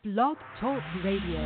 Blog Talk Radio.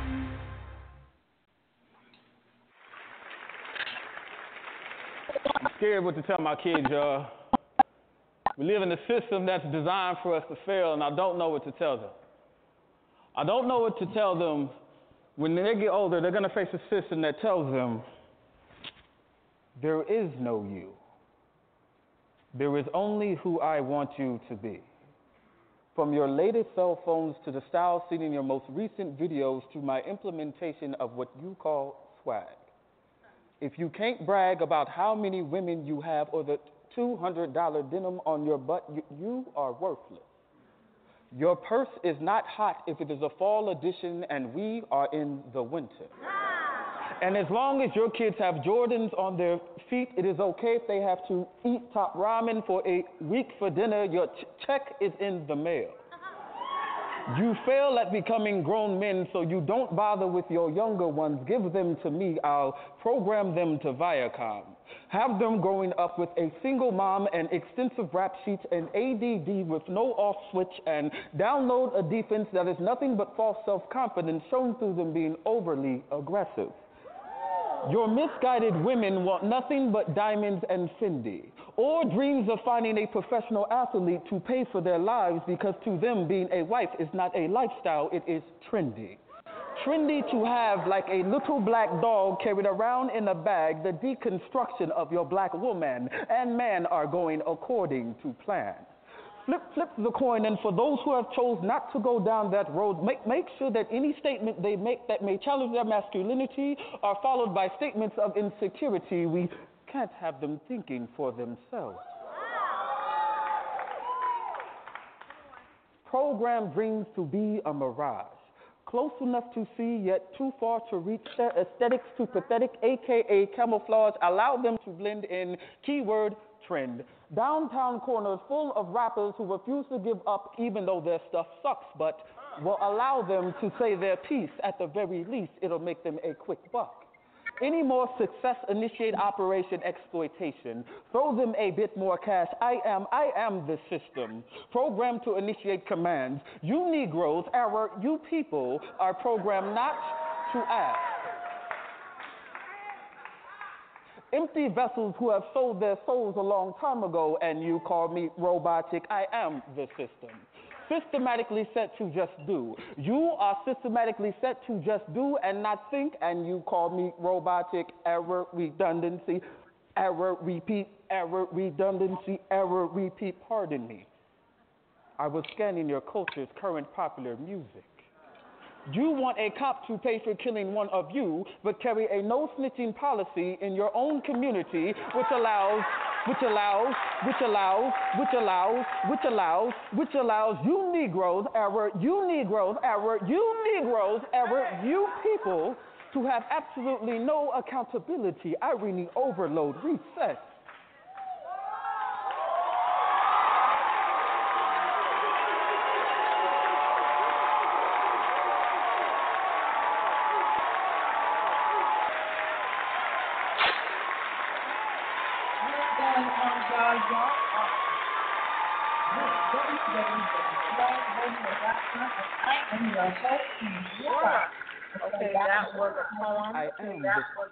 I'm scared what to tell my kids, y'all. We live in a system that's designed for us to fail, and I don't know what to tell them. I don't know what to tell them. When they get older, they're going to face a system that tells them, there is no you. There is only who I want you to be. From your latest cell phones to the style seen in your most recent videos to my implementation of what you call swag. If you can't brag about how many women you have or the $200 denim on your butt, you are worthless. Your purse is not hot if it is a fall edition and we are in the winter. And as long as your kids have Jordans on their feet, it is okay if they have to eat top ramen for a week for dinner. Your check is in the mail. You fail at becoming grown men, so you don't bother with your younger ones. Give them to me. I'll program them to Viacom. Have them growing up with a single mom and extensive rap sheets and ADD with no off switch, and download a defense that is nothing but false self-confidence shown through them being overly aggressive. Your misguided women want nothing but diamonds and Fendi, or dreams of finding a professional athlete to pay for their lives, because to them being a wife is not a lifestyle, it is trendy. Trendy to have like a little black dog carried around in a bag. The deconstruction of your black woman and man are going according to plan. Flip the coin, and for those who have chose not to go down that road, make sure that any statement they make that may challenge their masculinity are followed by statements of insecurity. We can't have them thinking for themselves. Program dreams to be a mirage. Close enough to see, yet too far to reach. Aesthetics too pathetic, aka camouflage. Allow them to blend in. Keyword trend. Downtown corners full of rappers who refuse to give up even though their stuff sucks, but will allow them to say their piece. At the very least, it'll make them a quick buck. Any more success, initiate operation exploitation. Throw them a bit more cash. I am the system. Programmed to initiate commands. You Negroes, error, you people are programmed not to ask. Empty vessels who have sold their souls a long time ago, and you call me robotic. I am the system. Systematically set to just do. You are systematically set to just do and not think, and you call me robotic. Error, redundancy, error, repeat, error, redundancy, error, repeat. Pardon me. I was scanning your culture's current popular music. You want a cop to pay for killing one of you, but carry a no-snitching policy in your own community, which allows you Negroes, error, you Negroes, error, you Negroes, error, you people to have absolutely no accountability. Irony overload, reset. Okay, that was a poem. I am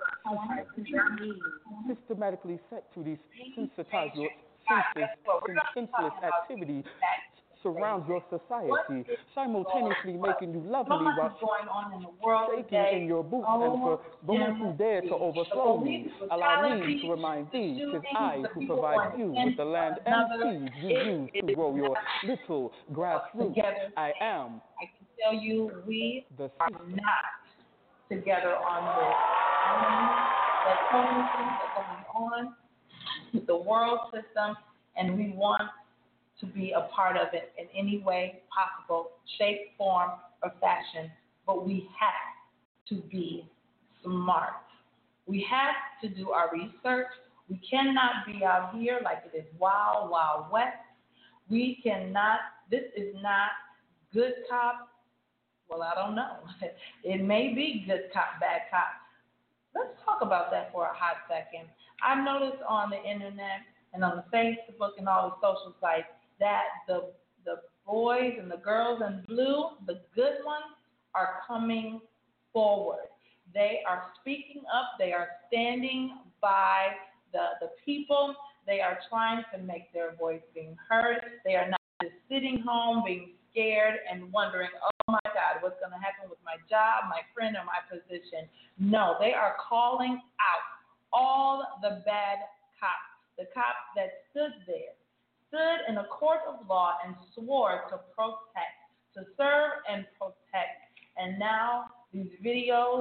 systematically set to these sensitize your senseless activity surrounds your society, simultaneously making you lovely while shaking in your boots. And for those who dare to overthrow me, allow me to remind thee, 'tis I who provide you with the land and seeds you use to grow your little grassroots. I am. I can tell you, we are not together on this. The things that are going on, the world system, and we want to be a part of it in any way possible, shape, form, or fashion. But we have to be smart. We have to do our research. We cannot be out here like it is wild, wild west. We cannot, this is not good cop. Well, I don't know. It may be good cop, bad cop. Let's talk about that for a hot second. I've noticed on the internet and on the Facebook and all the social sites that the boys and the girls in blue, the good ones, are coming forward. They are speaking up. They are standing by the people. They are trying to make their voice being heard. They are not just sitting home being scared and wondering, oh my God, what's going to happen with my job, my friend, or my position. No, they are calling out all the bad cops, the cops that stood in a court of law and swore to protect, to serve and protect. And now these videos,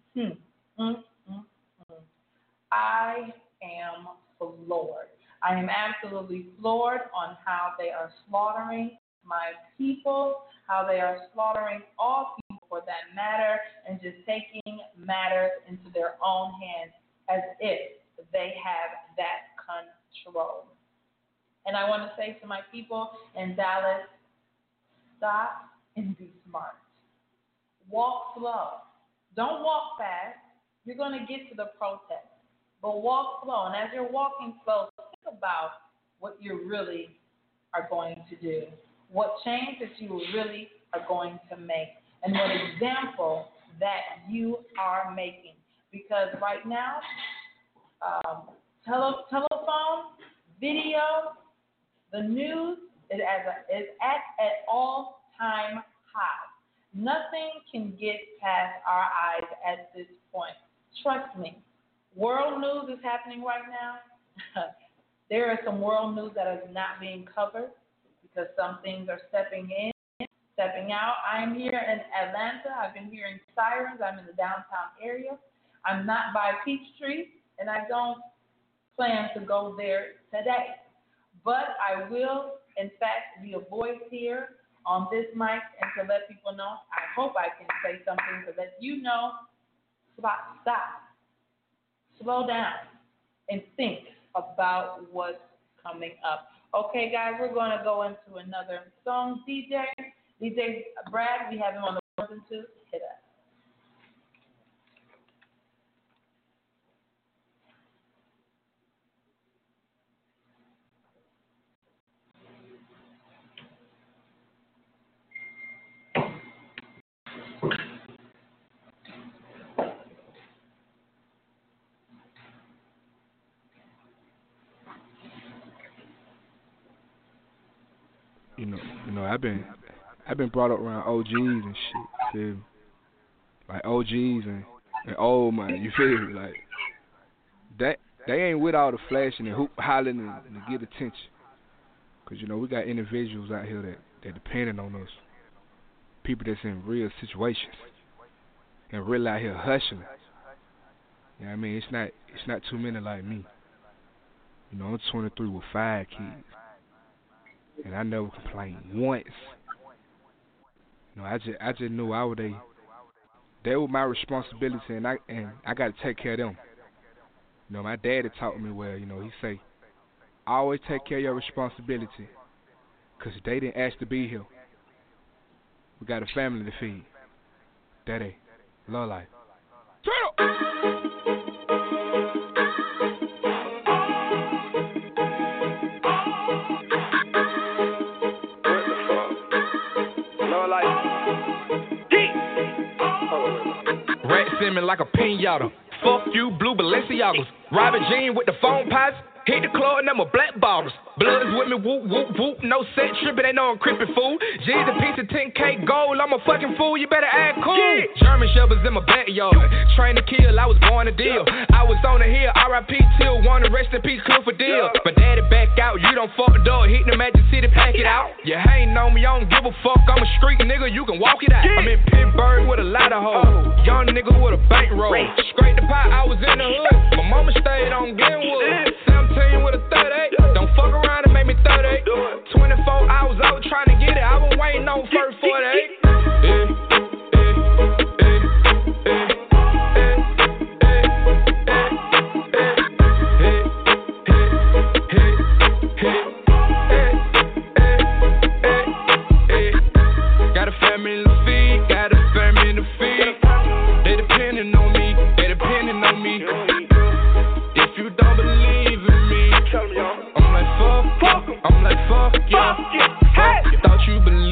I am floored. I am absolutely floored on how they are slaughtering my people, how they are slaughtering all people for that matter, and just taking matters into their own hands as if they have that control. And I want to say to my people in Dallas, stop and be smart. Walk slow. Don't walk fast. You're going to get to the protest. But walk slow. And as you're walking slow, think about what you really are going to do, what change that you really are going to make, and what example that you are making. Because right now, telephone, video, the news is at all-time high. Nothing can get past our eyes at this point. Trust me. World news is happening right now. There is some world news that is not being covered because some things are stepping in, stepping out. I'm here in Atlanta. I've been hearing sirens. I'm in the downtown area. I'm not by Peachtree, and I don't plan to go there today. But I will, in fact, be a voice here on this mic and to let people know. I hope I can say something to let you know. Stop. Slow down and think about what's coming up. Okay, guys, we're going to go into another song. DJ Brad, we have him on the 1 and 2. Hit us. You know, I've been brought up around OGs and shit, feel me? Like OGs and old man, you feel me? Like that they ain't with all the flashing and hollering and to get attention. Cause you know we got individuals out here that depending on us, people that's in real situations and really out here hustling. You know what I mean? It's not too many like me. You know, I'm 23 with 5 kids. And I never complained once. You know, I just knew they were my responsibility, and I got to take care of them. You know, my daddy taught me well. You know, he say, always take care of your responsibility, 'cause they didn't ask to be here. We got a family to feed. Daddy, love life. Turn up. Like a pinata. Fuck you, blue Balenciagas. Robert Jean with the phone pots. Hit the club and them a black bottles. Bloods with me, whoop, whoop, whoop. No set trippin', they know I'm crippin' fool. G's a piece of 10K gold. I'm a fucking fool, you better act cool. Yeah. German shepherds in my backyard. Train to kill, I was born to deal. I was on the hill, R.I.P. till one, rest in peace, Clifford Deal. My daddy back out, you don't fuck the dog. Hit the Magic City, pack it out. You hatin' on me, I don't give a fuck. I'm a street nigga, you can walk it out. I'm in Pittsburgh with a lot of hoes. Young nigga with a bankroll. Scrape the pot, I was in the hood. My mama stayed on Glenwood. 17 with a 38. Don't fuck around and make me 38. 24 hours out trying to get it. I was waiting on first 48. Got a family to feed, got a family to feed. They depending on me, they depending on me. If you don't believe in me, I'm like fuck yeah. Thought you believed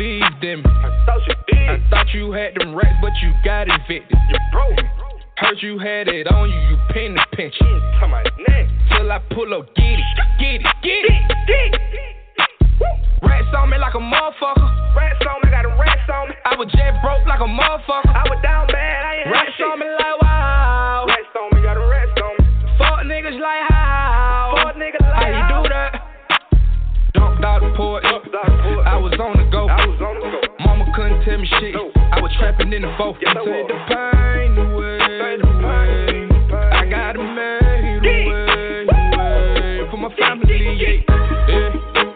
I thought you had them racks, but you got evicted. You broke. Heard you had it on you, you penny pinch. Till I pull up, get it. Rats on me like a motherfucker. Rats on me, got them rats on me. I was jet broke like a motherfucker. I was down bad, I ain't had rats on me like wow. Rats on me, got them rats on me. Fuck niggas like how? Fuck niggas like how you do that? Dunked out the port. I was on the go. Mama couldn't tell me shit. I was trapping in the folk. Take the pain away. I got it made away for my family. Yeah.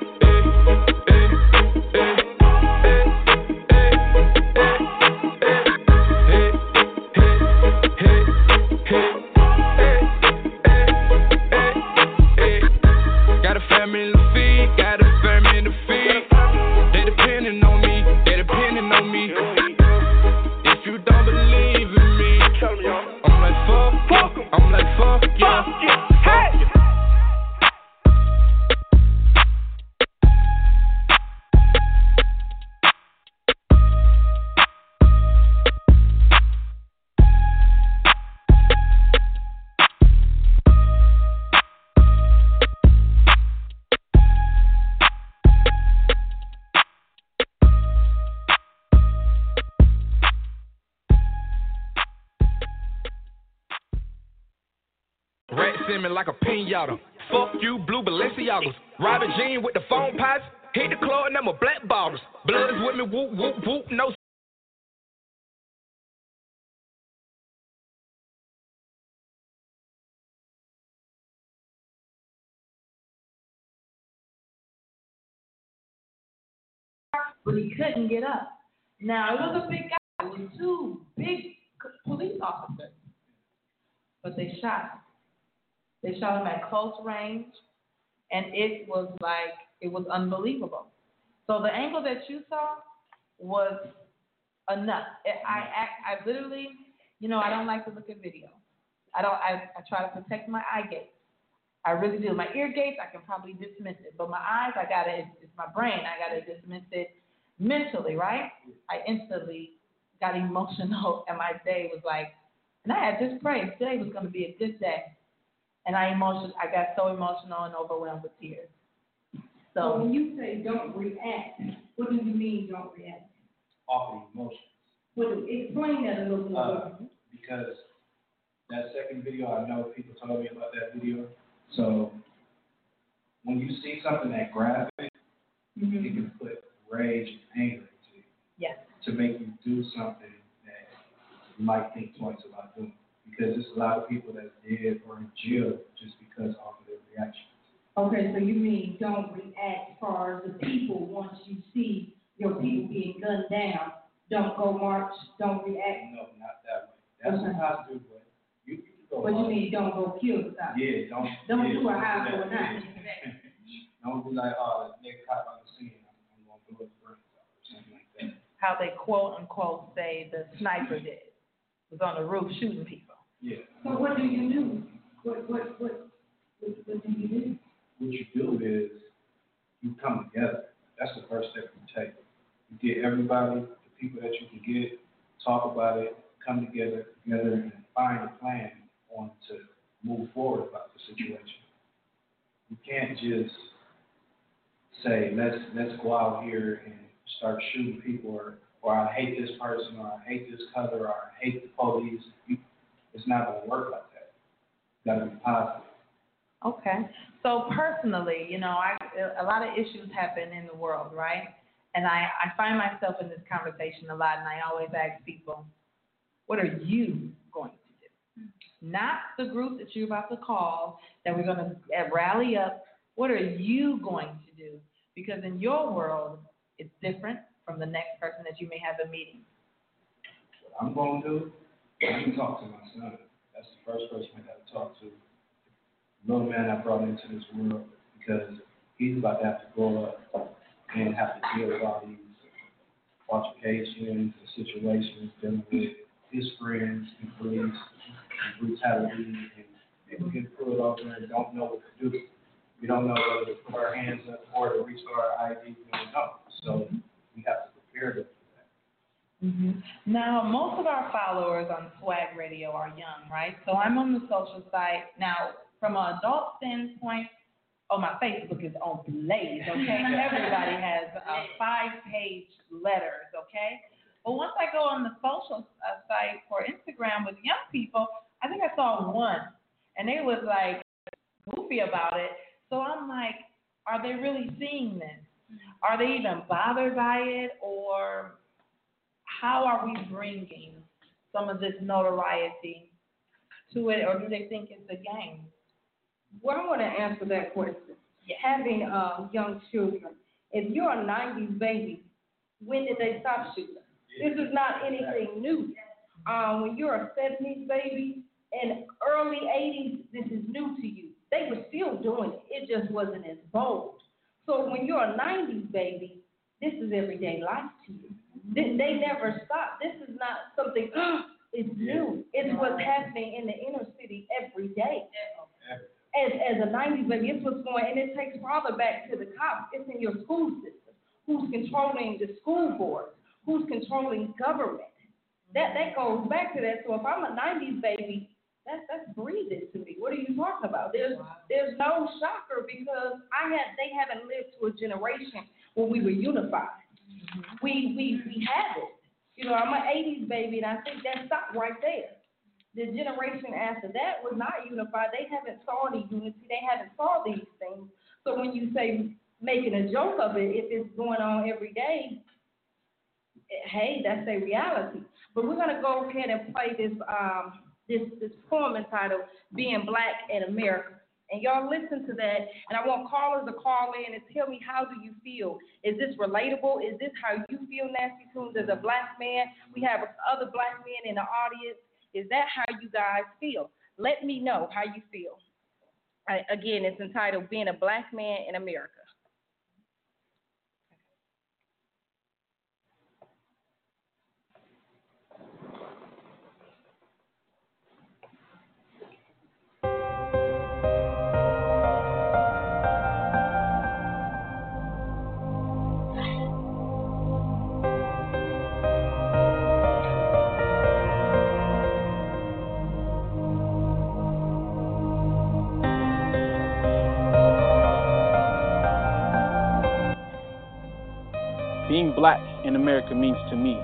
Like a pinata. Fuck you, blue Balenciagas. Robin Jean with the phone pots. Hit the club and them a black bottles. Bloods with me, whoop, whoop, whoop, no. But he couldn't get up. Now, it was a big guy with two big police officers. But they shot him. They shot him at close range, and it was unbelievable. So the angle that you saw was enough. I literally, I don't like to look at video. I try to protect my eye gates. I really do. My ear gates, I can probably dismiss it. But my eyes, it's my brain. I got to dismiss it mentally, right? I instantly got emotional, and my day was like, and I had just prayed. Today was going to be a good day. And I got so emotional and overwhelmed with tears. So when you say don't react, what do you mean don't react? Off of emotions. Well, explain that a little more. Because that second video, I know people told me about that video. So when you see something that graphic, it can put rage and anger into you. Yes. To make you do something that you might think twice about doing. Because there's a lot of people that's dead or in jail just because of their reactions. Okay, so you mean don't react as far as the people once you see your people being gunned down. Don't go march, don't react. No, not that way. That's a positive way. You can go but march. you mean don't go kill stuff. Yeah, don't do a high or not. Don't be like, oh, the next cop on the scene, I'm going to blow his brains out or something like that. How they quote unquote say the sniper did. Was on the roof shooting people. Yeah. So what do you do? What do you do? What you do is you come together. That's the first step you take. You get everybody, the people that you can get, talk about it, come together, and find a plan on to move forward about the situation. You can't just say, let's go out here and start shooting people, or I hate this person, or I hate this color, or I hate the police. It's not going to work like that. You got to be positive. Okay. So personally, a lot of issues happen in the world, right? And I find myself in this conversation a lot, and I always ask people, what are you going to do? Not the group that you're about to call, that we're going to rally up. What are you going to do? Because in your world, it's different from the next person that you may have a meeting. What I'm going to do, I can talk to my son. That's the first person I got to talk to. The little man I brought into this world, because he's about to have to grow up and have to deal with all these altercations and situations, dealing with his friends and police and brutality, and people get pulled over and don't know what to do. We don't know whether to put our hands up or to reach for our ID. We don't know. So we have to prepare them for that. Mm-hmm. Now, most of our followers on Swag Radio are young, right? So I'm on the social site. Now, from an adult standpoint, my Facebook is on blaze, okay? Everybody has 5-page letters, okay? But once I go on the social site for Instagram with young people, I think I saw one, and they was like goofy about it. So I'm like, are they really seeing this? Are they even bothered by it, or how are we bringing some of this notoriety to it, or do they think it's a game? Well, I want to answer that question. Yeah. Having young children, if you're a 90s baby, when did they stop shooting? This is not anything new. When you're a 70s baby and early 80s, this is new to you. They were still doing it. It just wasn't as bold. So when you're a 90s baby, this is everyday life to you. They never stop. This is not something, it's new. It's what's happening in the inner city every day. As a 90s baby, it's what's going, and it takes farther back to the cops. It's in your school system. Who's controlling the school board? Who's controlling government? That goes back to that. So if I'm a 90s baby, that's breathing to me. What are you talking about? There's no shocker because they haven't lived to a generation when we were unified. We had it. You know, I'm an 80s baby, and I think that stopped right there. The generation after that was not unified. They haven't saw any unity. They haven't saw these things. So when you say making a joke of it, if it's going on every day, hey, that's a reality. But we're gonna go ahead and play this poem entitled "Being Black in America." And y'all listen to that, and I want callers to call in and tell me, how do you feel? Is this relatable? Is this how you feel, Nasty Tunes, as a black man? We have other black men in the audience. Is that how you guys feel? Let me know how you feel. Again, it's entitled "Being a Black Man in America." Being black in America means to me.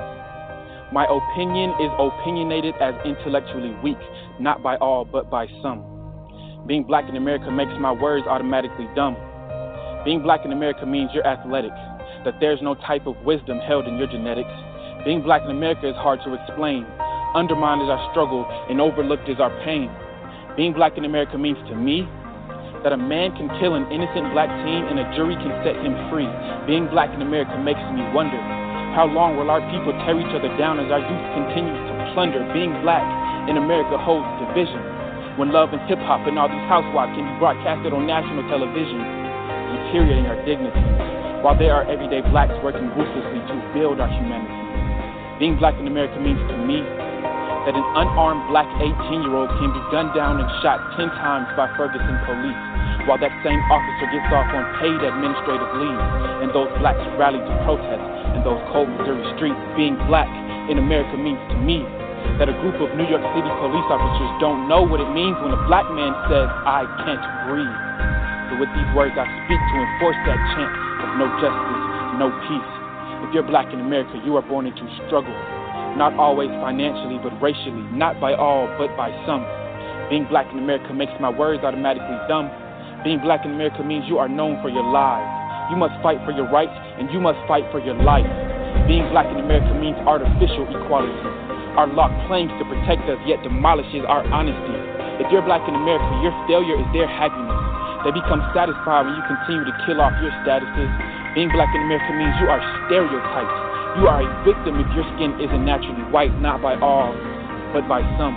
My opinion is opinionated as intellectually weak, not by all, but by some. Being black in America makes my words automatically dumb. Being black in America means you're athletic, that there's no type of wisdom held in your genetics. Being black in America is hard to explain. Undermined is our struggle and overlooked is our pain. Being black in America means to me that a man can kill an innocent black teen and a jury can set him free. Being black in America makes me wonder, how long will our people tear each other down as our youth continues to plunder? Being black in America holds division, when love and hip-hop and all these housewives can be broadcasted on national television, deteriorating our dignity, while there are everyday blacks working ruthlessly to build our humanity. Being black in America means to me that an unarmed black 18-year-old can be gunned down and shot 10 times by Ferguson police, while that same officer gets off on paid administrative leave, and those blacks rally to protest in those cold Missouri streets. Being black in America means to me that a group of New York City police officers don't know what it means when a black man says, "I can't breathe." So with these words I speak to enforce that chant of no justice, no peace. If you're black in America, you are born into struggle, not always financially, but racially, not by all, but by some. Being black in America makes my words automatically dumb. Being black in America means you are known for your lies. You must fight for your rights, and you must fight for your life. Being black in America means artificial equality. Our law claims to protect us, yet demolishes our honesty. If you're black in America, your failure is their happiness. They become satisfied when you continue to kill off your statuses. Being black in America means you are stereotyped. You are a victim if your skin isn't naturally white, not by all, but by some.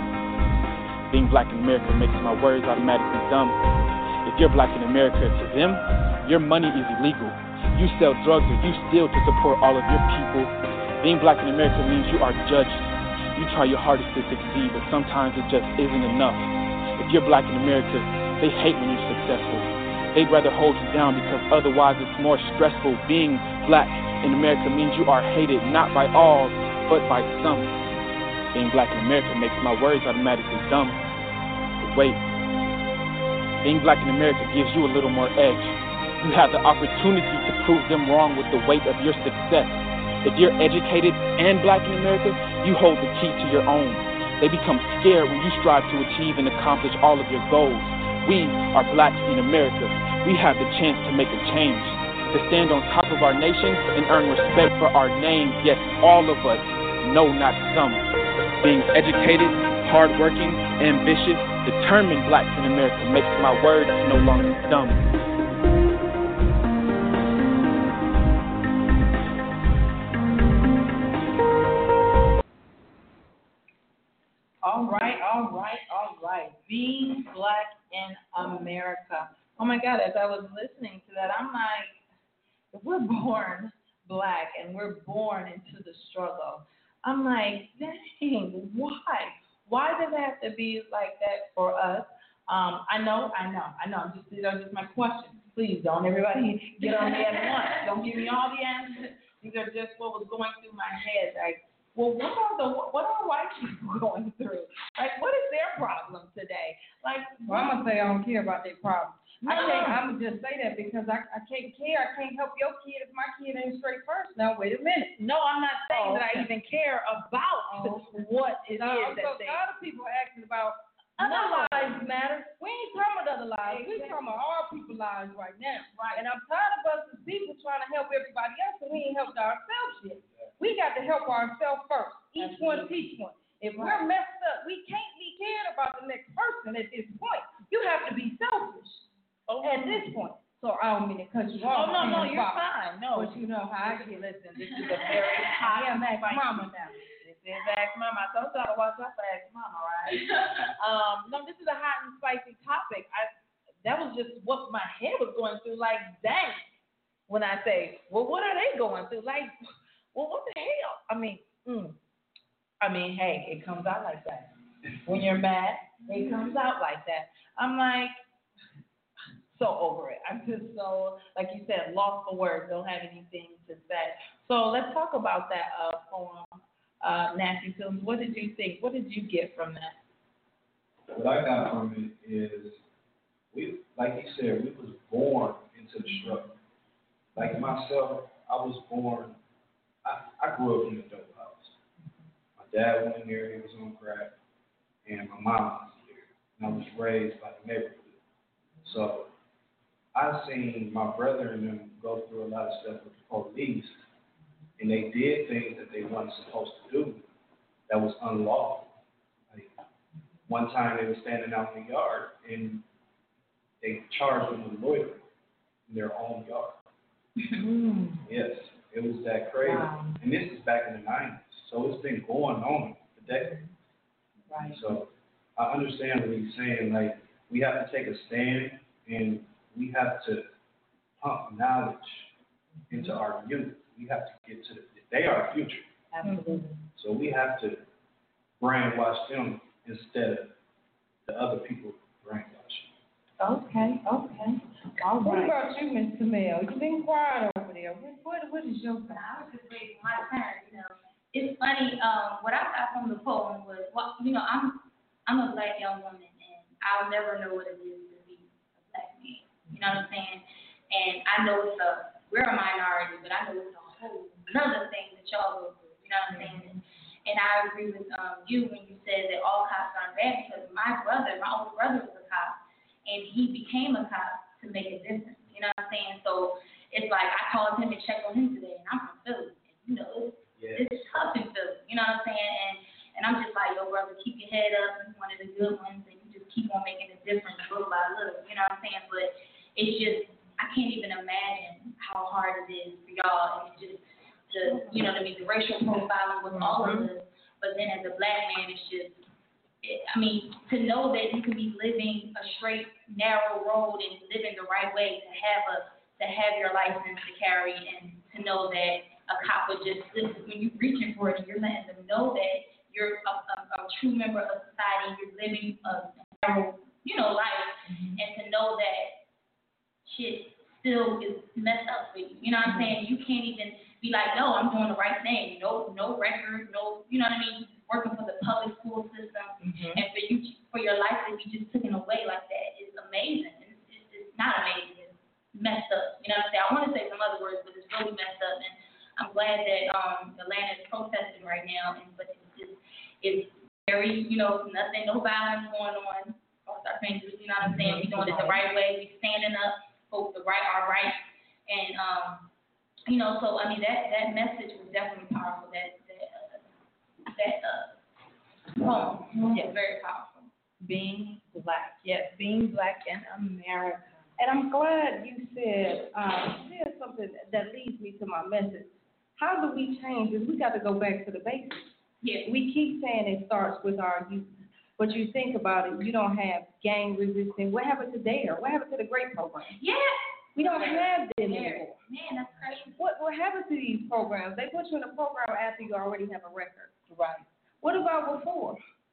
Being black in America makes my words automatically dumb. If you're black in America, to them, your money is illegal. You sell drugs or you steal to support all of your people. Being black in America means you are judged. You try your hardest to succeed, but sometimes it just isn't enough. If you're black in America, they hate when you're successful. They'd rather hold you down because otherwise it's more stressful. Being black in America means you are hated, not by all, but by some. Being black in America makes my words automatically dumb. But wait, being black in America gives you a little more edge. You have the opportunity to prove them wrong with the weight of your success. If you're educated and black in America, you hold the key to your own. They become scared when you strive to achieve and accomplish all of your goals. We are black in America. We have the chance to make a change, to stand on top of our nation and earn respect for our name. Yes, all of us, no, not some. Being educated, hardworking, ambitious, determined blacks in America makes my words no longer dumb. All right. Being black in America. Oh my God, as I was listening to that, I'm like, if we're born black and we're born into the struggle, I'm like, dang, why? Why does it have to be like that for us? I know. These are just my questions. Please don't everybody get on me at once. Don't give me all the answers. These are just what was going through my head. Like, well, what are white people going through? Like, what is their problem today? Like, well, I'm gonna say I don't care about their problem. No. I'm gonna just say that because I can't care. I can't help your kid if my kid ain't straight first. Now wait a minute. No, I'm not saying that I even care about what it is that they. A lot of people are asking about other lives matter. We ain't talking about other lives. We're talking about our people's lives right now. Right. And I'm tired of us as people trying to help everybody else, and we ain't helped ourselves yet. We got to help ourselves first. Each one teach one. If we're messed up, we can't be caring about the next person at this point. You have to be selfish at this point. So I don't mean to cut you off. Oh, no, you're fine. No. But you know how I get. Listen, this is a very hot Ask Mama now. This is Ask Mama. I told y'all to watch out for Ask Mama, right? No, this is a hot and spicy topic. That was just what my head was going through. Like, dang. When I say, well, what are they going through? Like, well, what the hell? I mean, hey, it comes out like that. When you're mad, it comes out like that. I'm like, so over it. I'm just so, like you said, lost for words. Don't have anything to say. So let's talk about that poem, Nasty Films. What did you think? What did you get from that? What I got from it is, we, like you said, we was born into the struggle. Like myself, I was born. I grew up in a dope house. My dad went in there, he was on crack, and my mom was there. And I was raised by the neighborhood. So I seen my brother and them go through a lot of stuff with the police, and they did things that they weren't supposed to do that was unlawful. Like, one time they were standing out in the yard, and they charged them with loitering in their own yard. Yes. It was that crazy. Wow. And this is back in the 90s. So it's been going on for decades. Right. So I understand what he's saying. Like, we have to take a stand and we have to pump knowledge into our youth. We have to get to they are our future. Absolutely. So we have to brainwash them instead of the other people brainwashing. Okay. All right. What about you, Ms. Tamel? You've been quiet over there. What is your thought? I was just saying, my parents, it's funny. What I got from the poem was, well, I'm a black young woman, and I'll never know what it is to be a black man. You know what I'm saying? And I know we're a minority, but I know it's a whole another thing that y'all go through. You know what I'm saying? And I agree with you when you said that all cops aren't bad, because my older brother was a cop, and he became a cop to make a difference. You know what I'm saying? So it's like I called him and checked on him today, and I'm from Philly. And, it's tough in Philly. You know what I'm saying? And I'm just like, yo, brother, keep your head up. You're one of the good ones, and you just keep on making a difference little by little. You know what I'm saying? But it's just, I can't even imagine how hard it is for y'all. And just to be the racial profiling with all of us. But then as a black man, it's just, to know that you can be living a straight, narrow road and living the right way to have your license to carry, and to know that a cop would just listen when you're reaching for it and you're letting them know that you're a true member of society, you're living a narrow, life, and to know that shit still is messed up for you. You know what I'm saying? You can't even be like, no, I'm doing the right thing. No record, no, you know what I mean? Working for the public school system, and for your life to be just taken away like that is amazing. It's not amazing. It's messed up. You know what I'm saying? I want to say some other words, but it's really messed up. And I'm glad that Atlanta is protesting right now, but it's very, nothing, no violence going on. Cross our fingers, you know what I'm saying? We're doing it the right way. We're standing up for our rights. And, so, I mean, that message was definitely powerful. That poem is very powerful. Being Black. Yes, being Black in America. And I'm glad you said something that leads me to my message. How do we change this? We got to go back to the basics. Yeah. We keep saying it starts with our youth, but you think about it, you don't have gang resistance. What happened to DARE? What happened to the GREAT program? Yeah. We don't have them anymore. Man, that's crazy. What happened to these programs? They put you in a program after you already have a record. Right. What about before?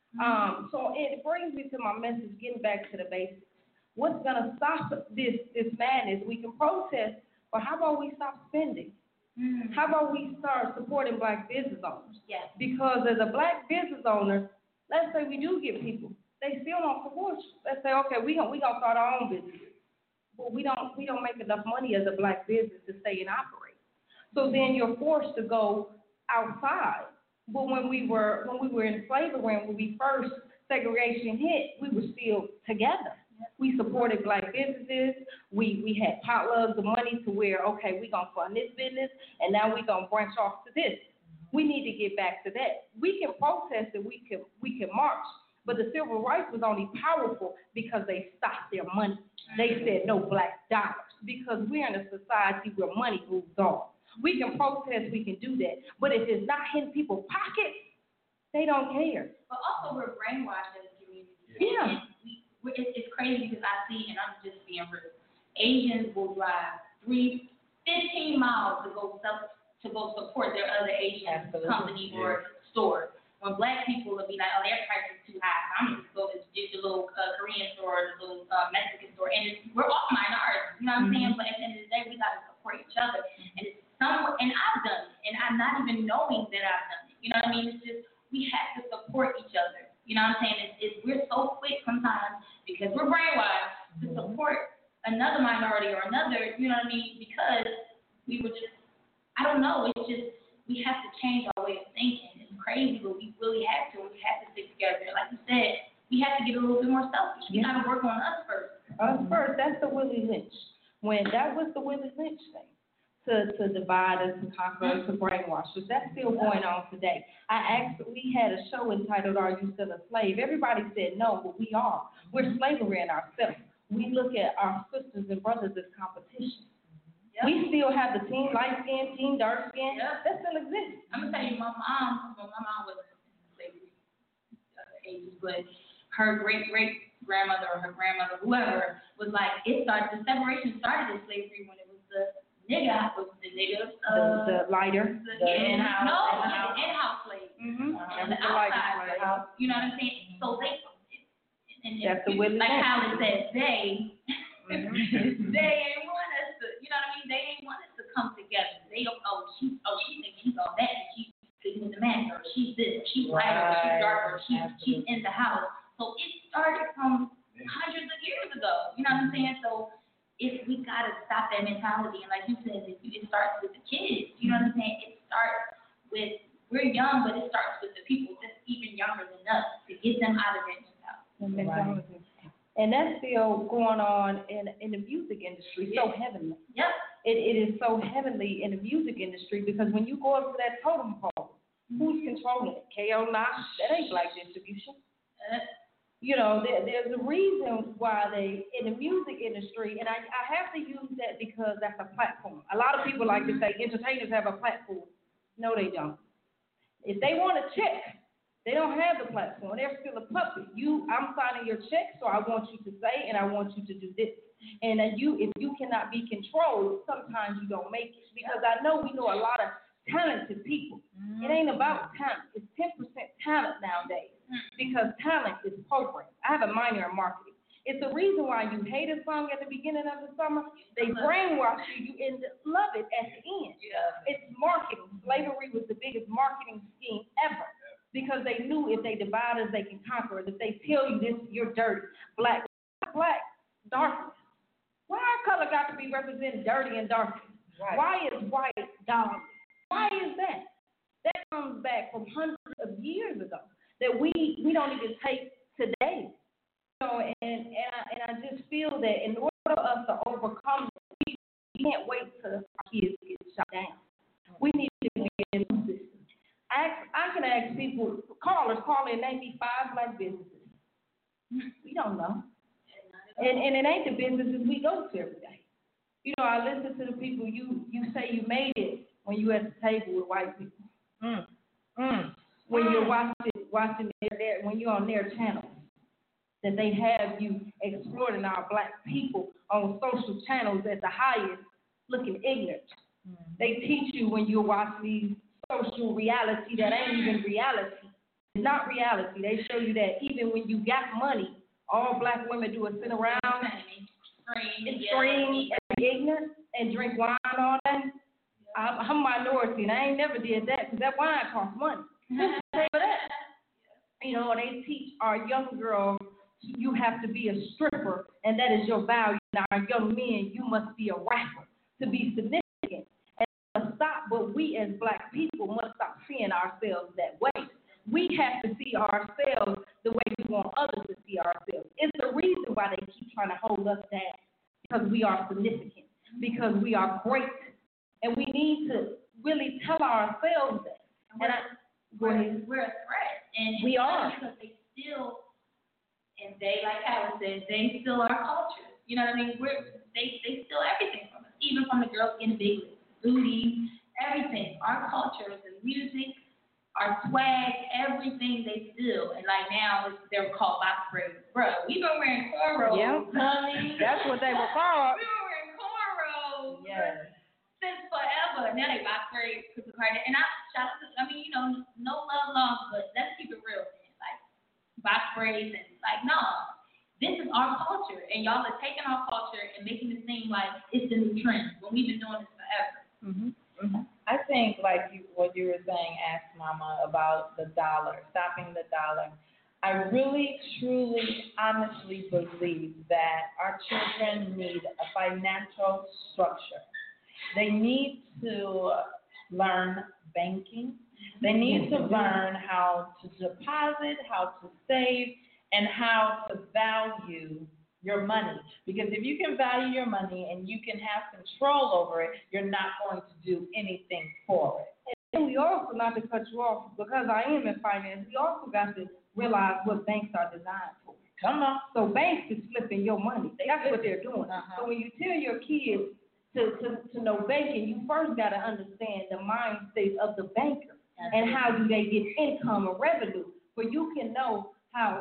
So it brings me to my message, getting back to the basics. What's going to stop this madness? We can protest, but how about we stop spending? How about we start supporting Black business owners? Yes. Because as a Black business owner, let's say we do get people, they still don't support you. Let's say, okay, we gonna start our own business, but we don't make enough money as a Black business to stay and operate. So then you're forced to go outside. But when we were in slavery, and when we first segregation hit, we were still together. We supported Black businesses. We had potlucks of money to where, okay, we're going to fund this business, and now we're going to branch off to this. We need to get back to that. We can protest and we can march, but the civil rights was only powerful because they stopped their money. They said no Black dollars because we're in a society where money moves on. We can protest, we can do that, but if it's not hitting people's pockets, they don't care. But also we're brainwashed as a community. Yeah. It's crazy because I see, and I'm just being real, Asians will drive 15 miles to go support their other Asian company or store. When Black people will be like, oh, their price is too high, I'm going to go to the little Korean store, the little Mexican store, and we're all minorities, you know what I'm saying? But at the end of the day, we got to support each other. And it's somewhere, and I've done it, and I'm not even knowing that I've done it. You know what I mean? It's just, we have to support each other. You know what I'm saying? We're so quick sometimes because we're brainwashed to support another minority or another, you know what I mean? Because we were just, I don't know, it's just, we have to change our way of thinking. It's crazy, but we really have to. We have to stick together. Like you said, we have to get a little bit more selfish. We got to work on us first. Us first. That's the Willie Lynch. When that was the Willie Lynch thing. To divide us, to conquer us, to brainwash us. That's still going on today. We had a show entitled, Are You Still a Slave? Everybody said no, but we are. We're slavery in ourselves. We look at our sisters and brothers as competition. Yep. We still have the team light skin, team dark skin. Yep. That still exists. I'm going to tell you, my mom was in slavery ages, but her great-great-grandmother or her grandmother, whoever, was like, the separation started in slavery when it was the lighter. The in-house slave. The outside slave. You know what I'm saying? So that's the Willie like how it said, they ain't want us to, you know what I mean? They ain't want us to come together. They don't, she thinks she's all that, and she's sleeping with the man, or she's this, or she's lighter, or she's darker, or she's in the house. So it started from hundreds of years ago. You know what I'm saying? So we got to stop that mentality. And like you said, it starts with the kids. You know what I'm saying? It starts with, we're young, but it starts with the people just even younger than us to get them out of that mentality. And that's still going on in the music industry so heavily. Yep. It is so heavily in the music industry because when you go up to that totem pole, who's controlling it? K.O. Nash? That ain't Black distribution. You know, there's a reason why they, in the music industry, and I have to use that because that's a platform. A lot of people like to say entertainers have a platform. No, they don't. If they want a check, they don't have the platform. They're still a puppet. I'm signing your check, so I want you to say, and I want you to do this. And if you cannot be controlled, sometimes you don't make it. Because I know we know a lot of talented people. It ain't about talent. It's 10% talent nowadays. Because talent is programmed. I have a minor in marketing. It's the reason why you hate a song at the beginning of the summer. They brainwash you and love it at the end. It's marketing. Slavery was the biggest marketing scheme ever because they knew if they divide us, they can conquer us. If they tell you this, you're dirty. Black, darkness. Why our color got to be represented dirty and darkness? Right. Why is white dominant? Why is that? That comes back from hundreds of years ago that we don't even take today. And I just feel that in order for us to overcome it, we can't wait till our kids get shut down. We need to be in the system. I can ask people, call in, name me 5 black businesses. We don't know. And it ain't the businesses we go to every day. You know, I listen to the people, you say you made it when you at the table with white people. When you're watching when you're on their channel. That they have you exploiting our black people on social channels at the highest, looking ignorant. They teach you when you watch these social reality that ain't even reality. It's not reality. They show you that even when you got money, all black women do is sit around and scream and be ignorant and drink wine all day. I'm a minority and I ain't never did that because that wine costs money. You know, they teach our young girls you have to be a stripper, and that is your value. And our young men, you must be a rapper to be significant. And must stop, but we as black people must stop seeing ourselves that way. We have to see ourselves the way we want others to see ourselves. It's the reason why they keep trying to hold us down, because we are significant, because we are great, and we need to really tell ourselves that. We're a threat, and we are because they still. And they, like Howard said, they steal our culture. You know what I mean? They steal everything from us, even from the girls getting big booty, everything. Our culture, the music, our swag, everything they steal. And like now, they're called box braids. Bro, we've been wearing cornrows. Yep. Honey. That's what they were called. We were wearing cornrows. Yes. Since forever. Now they box braids. And I shout out to, no love lost, but let's keep it real. Box braids and no, this is our culture, and y'all are taking our culture and making it seem like it's the new trend when we've been doing this forever. I think what you were saying, Ask Mama, about the dollar, stopping the dollar. I really, truly, honestly believe that our children need a financial structure. They need to learn banking. They need to learn how to deposit, how to save, and how to value your money. Because if you can value your money and you can have control over it, you're not going to do anything for it. And we also, not to cut you off, because I am in finance, we also got to realize what banks are designed for. Come on. So banks is flipping your money. That's what they're doing. So when you tell your kids to know banking, you first got to understand the mind state of the banker. And how do they get income and revenue? For you can know how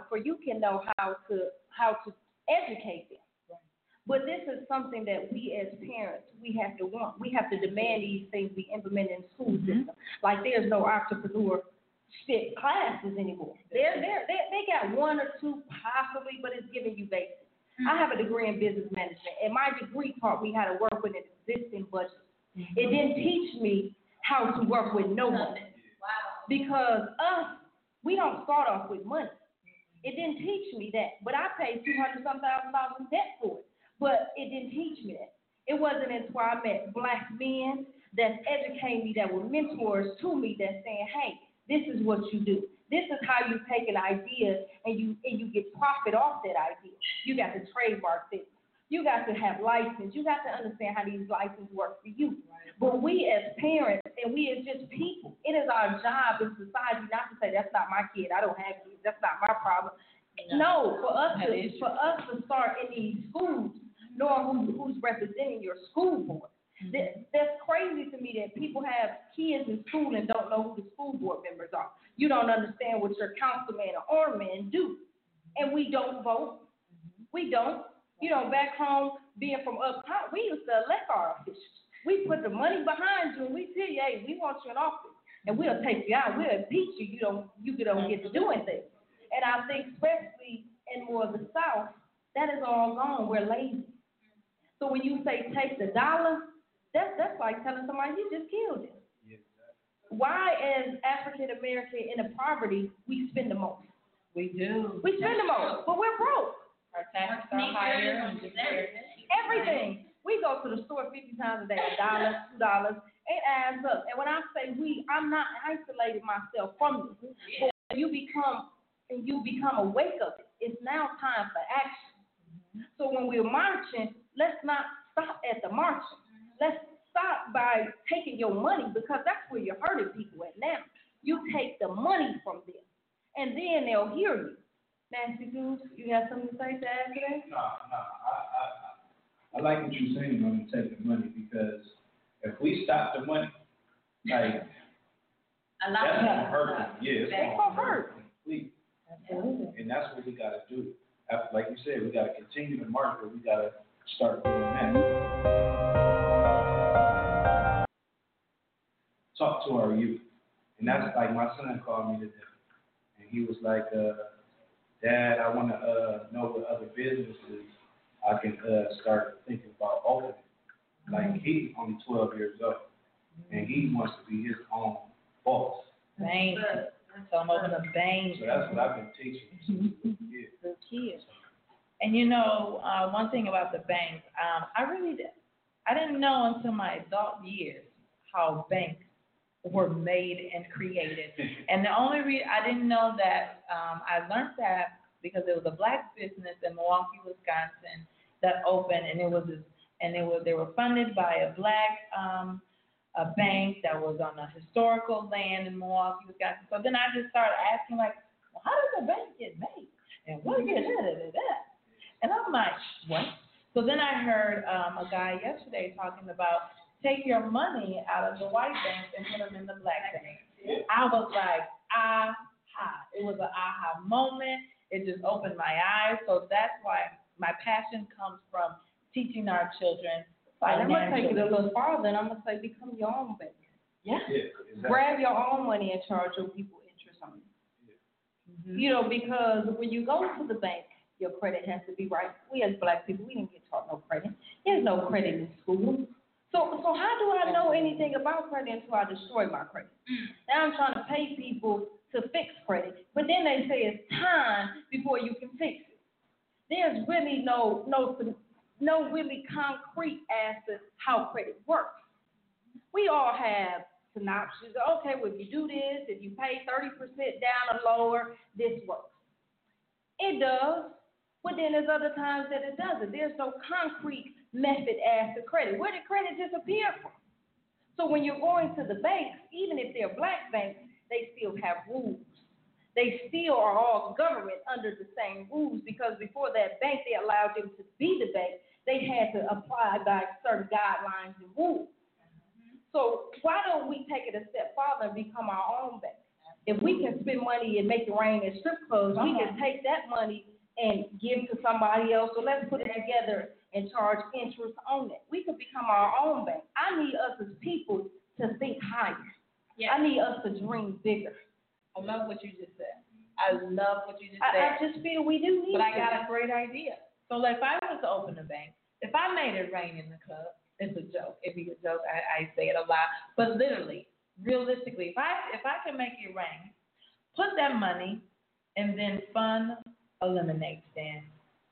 to educate them. Right. But this is something that we as parents we have to want. We have to demand these things be implemented in school system. Like there's no entrepreneurship classes anymore. They got 1 or 2 possibly, but it's giving you basics. I have a degree in business management, and my degree taught me how to work with an existing budget. It didn't teach me how to work with no money. Because we don't start off with money. It didn't teach me that. But I paid $200,000 in debt for it. But it didn't teach me that. It wasn't until I met black men that's educating me, that were mentors to me, that's saying, hey, this is what you do. This is how you take an idea and you get profit off that idea. You got to trademark it. You got to have license. You got to understand how these licenses work for you. But we as parents and we as just people, it is our job in society not to say, that's not my kid, I don't have kids, that's not my problem. No, for us to start in these schools, knowing who's representing your school board. That's crazy to me that people have kids in school and don't know who the school board members are. You don't understand what your councilman or alderman do. And we don't vote. We don't. You know, back home, being from up top, we used to elect our officials. We put the money behind you and we tell you, hey, we want you in office. And we'll take you out. We'll impeach you. You don't get to do anything. And I think especially in more of the South, That is all gone. We're lazy. So when you say take the dollar, that's like telling somebody you just killed him. Yeah. Why, as African American in a poverty, we spend the most? We do. We spend the most, but we're broke. Our taxes are higher. Everything. We go to the store 50 times a day, $1, $2. It adds up. And when I say we, I'm not isolating myself from this. But when you become awake of it, it's now time for action. So when we're marching, let's not stop at the marching. Let's stop by taking your money, because that's where you're hurting people at now. You take the money from them, and then they'll hear you. Nancy Goose, you got something to say to add to that? No. I like what you're saying on take the money, because if we stop the money, like, that's gonna hurt them. Yeah, it's gonna hurt them completely. Absolutely. And that's what we gotta do. Like you said, we gotta continue to march, but we gotta start doing that. Talk to our youth. And that's like my son called me today. And he was like, Dad, I want to know what other businesses I can start thinking about opening. Like, he's only 12 years old, and he wants to be his own boss. Bank. So I'm opening a bank. So that's what I've been teaching the kids. And you know, one thing about the banks, I didn't know until my adult years how banks were made and created. And the only reason I didn't know that, I learned that because it was a black business in Milwaukee, Wisconsin that opened, and they were funded by a black a bank that was on a historical land in Milwaukee, Wisconsin. So then I just started asking, like, well, how does a bank get made? And what is that? And I'm like, what? So then I heard a guy yesterday talking about take your money out of the white banks and put them in the black banks. I was like, aha. It was an aha moment. It just opened my eyes. So that's why my passion comes from teaching our children. I'm going to take it a little farther, and I'm going to say become your own bank. Yeah. Exactly. Grab your own money and charge your people interest on it. Yeah. You know, because when you go to the bank, your credit has to be right. We as black people, we didn't get taught no credit. There's no credit in school. So how do I know anything about credit until I destroy my credit? Now I'm trying to pay people to fix credit, but then they say it's time before you can fix it. There's really no really concrete as to how credit works. We all have synopsis. Okay, well, if you do this, if you pay 30% down or lower, this works. It does, but then there's other times that it doesn't. There's no concrete method as to credit. Where did credit disappear from? So when you're going to the banks, even if they're black banks, they still have rules. They still are all government under the same rules, because before that bank, they allowed them to be the bank. They had to abide by certain guidelines and rules. So why don't we take it a step farther and become our own bank? If we can spend money and make it rain at strip clubs, we can take that money and give to somebody else. So let's put it together and charge interest on it. We could become our own bank. I need us as people to think higher. Yeah. I need us to dream bigger. I love what you just said. I just feel we do need. But I got a great idea. So like, if I was to open a bank, if I made it rain in the club, it's a joke. It'd be a joke. I say it a lot. But literally, realistically, if I can make it rain, put that money and then fund a lemonade stand.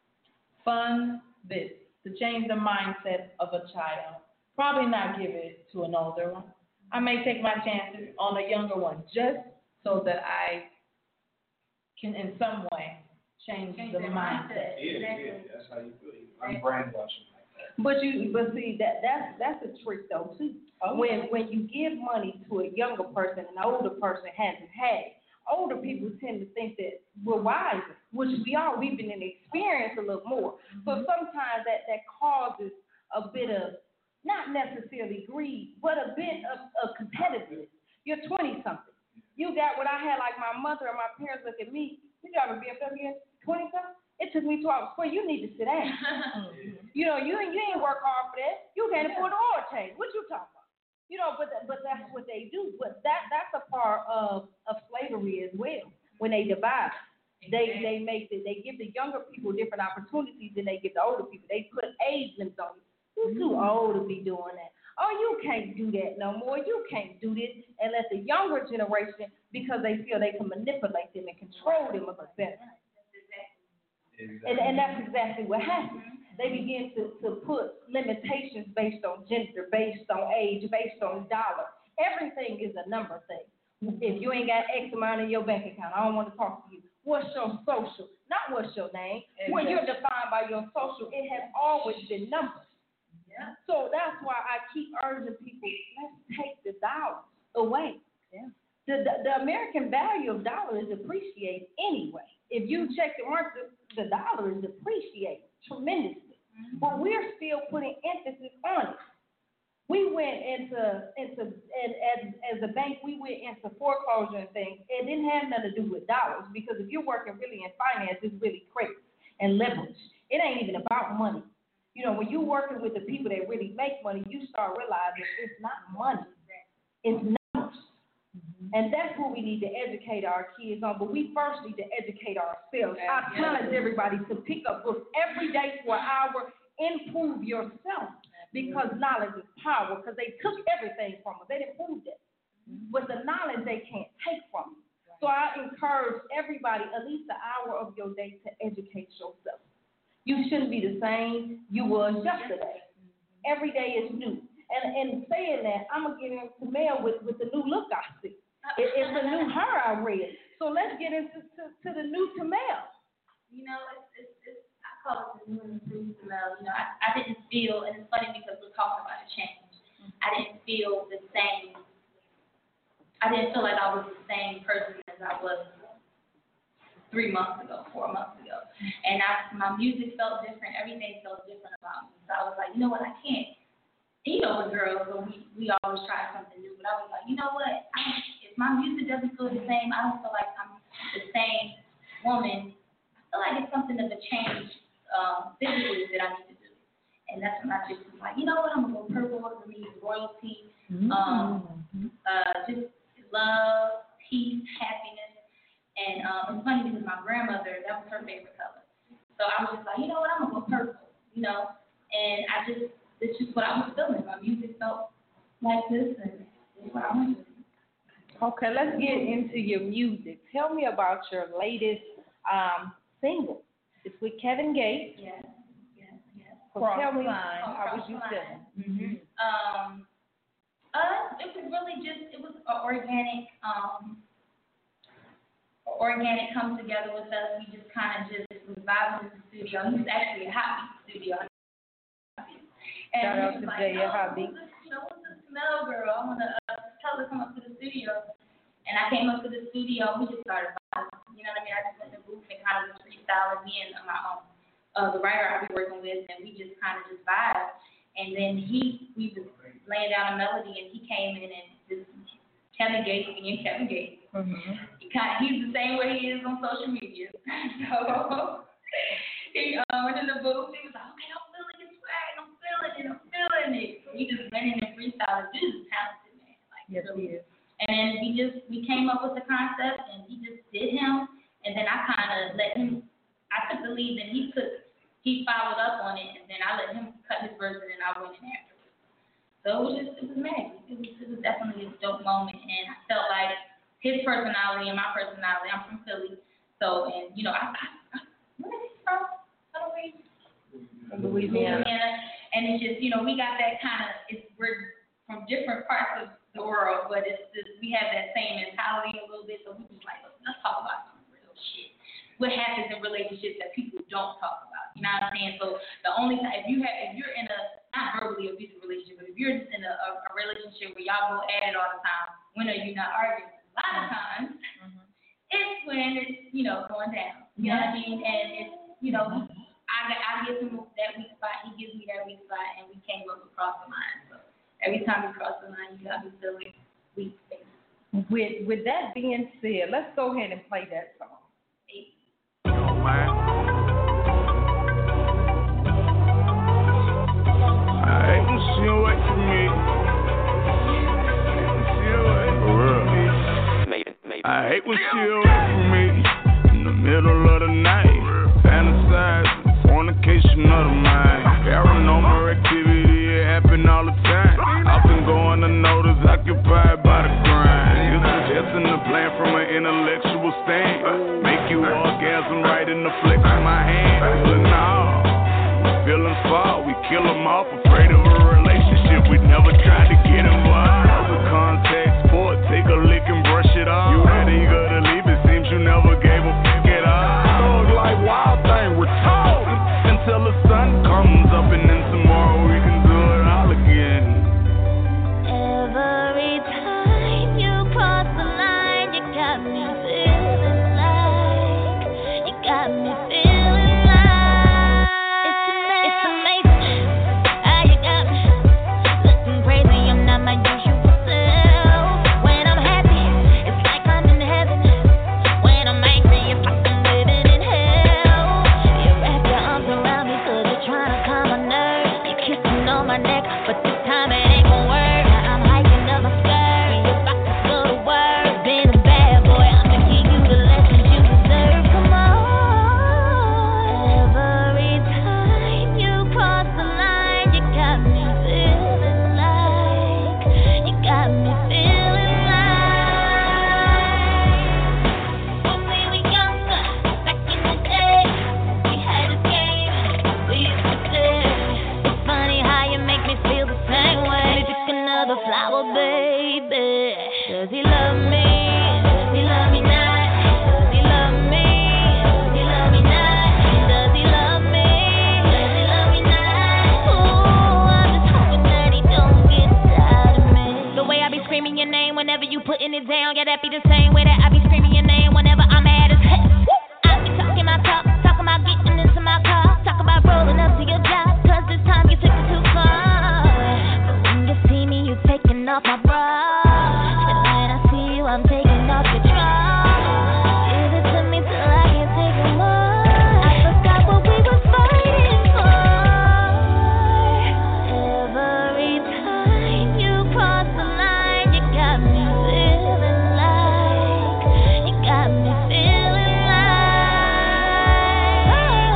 Fund this to change the mindset of a child. Probably not give it to an older one. I may take my chances on a younger one just so that I can in some way change the mindset. Yeah, that's how you feel. I'm brainwashing like that. But see that's a trick though too. Okay. When you give money to a younger person and an older person hasn't had, older people tend to think that we're wiser, which we are. We've been in experience a little more. So sometimes that causes a bit of, not necessarily greed, but a bit of competitiveness. You're 20-something. You got what I had, like my mother and my parents look at me. You got a BMW 20-something? It took me 2 hours. Well, you need to sit down. You know, you ain't work hard for that. You can't afford the oil change. What you talking about? You know, but that's what they do. But that's a part of slavery as well, when they divide. They give the younger people different opportunities than they give the older people. They put age limits on you. You're too old to be doing that. Oh, you can't do that no more. You can't do this. And let the younger generation, because they feel they can manipulate them and control them a bit better. And that's exactly what happens. They begin to put limitations based on gender, based on age, based on dollar. Everything is a number thing. If you ain't got X amount in your bank account, I don't want to talk to you. What's your social? Not what's your name. When you're defined by your social, it has always been numbers. Yeah. So that's why I keep urging people, let's take the dollar away. Yeah. The American value of dollar is appreciated anyway. If you check the market, the dollar is appreciated tremendously. Mm-hmm. But we're still putting emphasis on it. We went as a bank, we went into foreclosure and things. It didn't have nothing to do with dollars, because if you're working really in finance, it's really credit and leverage. It ain't even about money. You know, when you're working with the people that really make money, you start realizing it's not money, it's numbers. Mm-hmm. And that's what we need to educate our kids on. But we first need to educate ourselves. I challenge everybody to pick up books every day for an hour, improve yourself, because knowledge is power, because they took everything from us. They didn't prove that. Mm-hmm. But the knowledge they can't take from you. So I encourage everybody at least an hour of your day to educate yourself. You shouldn't be the same you was yesterday. Every day is new. And saying that, I'm going to get into mail with the new look I see. It's a new her I read. So let's get into the new Tamel. You know, it's I call it the new and improved Tamel. You know, I didn't feel, and it's funny because we're talking about a change. I didn't feel the same. I didn't feel like I was the same person as I was 3 months ago, 4 months ago. And my music felt different. Everything felt different about me. So I was like, you know what, I can't. And you know, with girls, so we always try something new. But I was like, you know what, if my music doesn't feel the same, I don't feel like I'm the same woman. I feel like it's something of a change physically that I need to do. And that's when I just was like, you know what, I'm going to go purple. I'm going to need royalty. Just love, peace, happiness. And it's funny because my grandmother, that was her favorite color. So I was just like, you know what, I'm going to go purple, you know. And it's just what I was feeling. My music felt like this, and it's what I wanted to do. Okay, let's get into your music. Tell me about your latest single. It's with Kevin Gates. Yes. So tell me, how was you feeling? Mm-hmm. It was really just, it was an organic come together with us. We just kind of just was vibing in the studio. He was actually a hot beat studio. And shout out to Jay, a hot beat. What's this Tamel girl? I want to tell her to come up to the studio. And I came up to the studio, and we just started vibing. You know what I mean? I just went in the booth and kind of was freestyling, me and my the writer I'll be working with, and we just kind of just vibed. And then we was laying down a melody, and he came in and just Kevin Gates being Kevin Gates. Mm-hmm. He's the same way he is on social media. So he went in the booth. He was like, okay, I'm feeling his swag. I'm feeling it. So he just went in and freestyled. Dude is talented, man. Like, yes, really. He is. And we came up with the concept, and he just did him. And then I kind of let him. I took the lead, and he followed up on it, and then I let him cut his verse, and then I went in afterwards. So it was magic. It was definitely a dope moment, and I felt like his personality and my personality. I'm from Philly, so and you know where is he from? Louisiana. And it's just we got that kind of. We're from different parts of the world, but it's just we have that same mentality a little bit. So we just like let's talk about some real shit. What happens in relationships that people don't talk about? You know what I'm saying? So the only time if you're in a not verbally abusive relationship, but if you're just in a relationship where y'all go at it all the time, when are you not arguing? A lot of times, it's when it's going down. You know what I mean? And it's I give him that weak spot, he gives me that weak spot, and we can't go across the line. So every time we cross the line, you got me feeling weak. With that being said, let's go ahead and play that song. I hate when she away from me in the middle Make you orgasm right in the flex of my hand. Feeling all, feelings fall, we kill them off. Afraid of a relationship, we never tried to get involved. The contact sport, take a lick and brush it off. You had eager to leave, it seems you never gave a fuck at all. Look like wild thing, we're talking until the sun comes up and then tomorrow we can do it all again. Every time you cross the line, you got me feeling like, you got me feeling like, it's amazing how you got me looking crazy. I'm not my usual self. When I'm happy, it's like I'm in heaven. When I'm angry, it's like I'm living in hell. You wrap your arms around me 'cause you're trying to calm my nerves. You're kissing on my neck, but this time it ain't gonna work. Now I'm hiking up my skirt. You're about to slow the words. Being a bad boy, I'ma give you the lessons you deserve. Come on. Every time you cross the line, you got me feeling like, you got me feeling like. When we were younger, back in the day, we had a game we used to play. It's funny how you make me feel the same way. Let me pick another flower, baby. Does he love me? Does he love me not? Does he love me? Does he love me not? Does he love me? Does he love me not? Ooh, I'm just hoping that he don't get tired of me. The way I be screaming your name whenever you putting it down, yeah, that be the same way that I be screaming your name whenever I'm mad as heck. I be talking my talk, talking about getting into my car, talk about rolling up to your job, 'cause this time you took it too far. But when you see me, you taking off my bra, and when I see you, I'm taking off your drawers. Give it to me till I can't take no more. I forgot what we was fighting for. Every time you cross the line, you got me feeling like, you got me feeling like.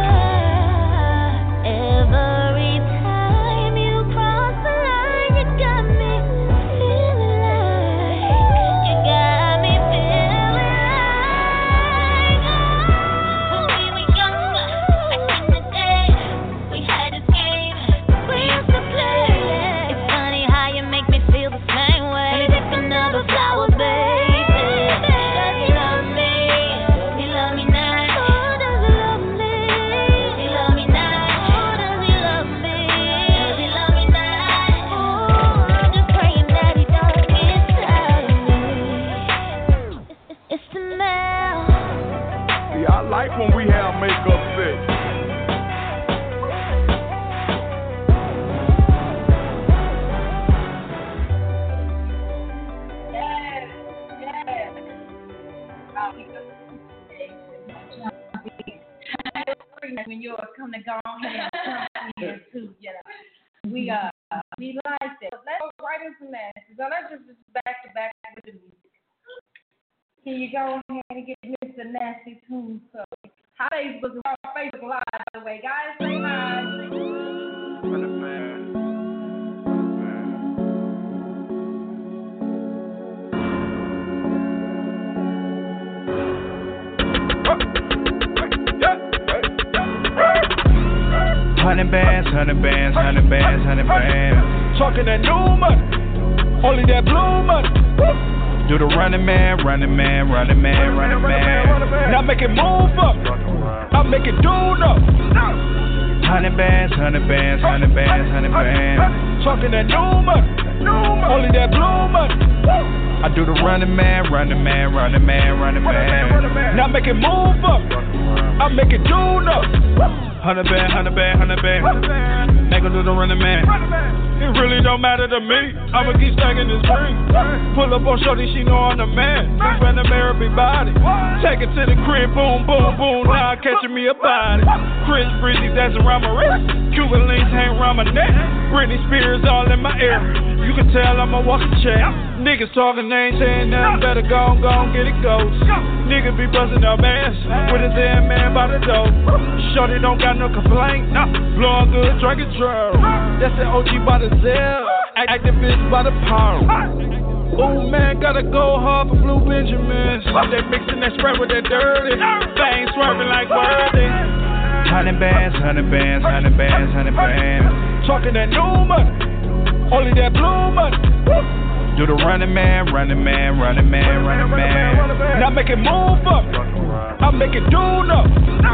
Every time you cross the line, you got me feeling like, you got me feeling like. When we were younger, back in the day, we had this game we used to play. It's funny how you make me feel the same way. Let me pick another flower, baby. Does he love me? Does he love me not? Oh, does he love me? Does he love me not? Oh, does he love me? Does he love me not? Oh, I'm just praying that he don't get tired of me. It's the mail. See, I like when we have makeup sex. When yours come to go on here and come here too, you know. We like that. Let's go right into Nasty. So let's just back to back with the music. Can you go ahead and get Mr. Nasty tuned? So how Facebook Live, by the way, guys, say hi. Hundred bands, 100 bands, 100 bands, 100 bands. Talking that new money, only that blue money. Do the running man, running man, running man, running man. Now make it move up, I make it do up. 100 bands, 100 bands, 100 bands, 100 bands. Talking that new money, only that blue money. I do the running man, running man, running man, running man. Now make it move up, I make it do up. 100 band, 100 band, 100 band. Make her do the running man. It really don't matter to me. I'ma keep stacking this ring. Pull up on shorty, she know I'm the man. Big run the Mary body. Take it to the crib, boom, boom, boom. Now catching me a body. Chris Breezy dancing around my wrist. Cuban links hang around my neck. Britney Spears all in my area. You can tell I'm a walking check. Niggas talking, they ain't saying nothing. Better go on, get it goes. Niggas be busting up ass with a damn man by the door. Shorty don't got no complaint. Blowing good, drinking drugs. That's the OG by the Zell. Activist by the pound. Ooh, man, gotta go hard for Blue Benjamins. They mixing that spread with that dirty. Things swerving like worthy. 100 bands, 100 bands, 100 bands, 100 bands. Talking that new money, only that blue money. Do the running man, running man, running man, running man. Now make it move up, I make it do up.